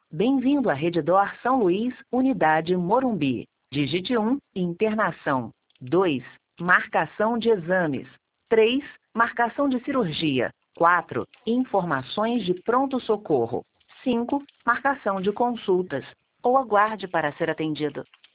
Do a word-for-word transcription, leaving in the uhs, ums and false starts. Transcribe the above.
Bem-vindo à Redditor São Luís, Unidade Morumbi. Digite um, internação. dois, marcação de exames. três, marcação de cirurgia. quatro, informações de pronto-socorro. cinco, marcação de consultas. Ou aguarde para ser atendido.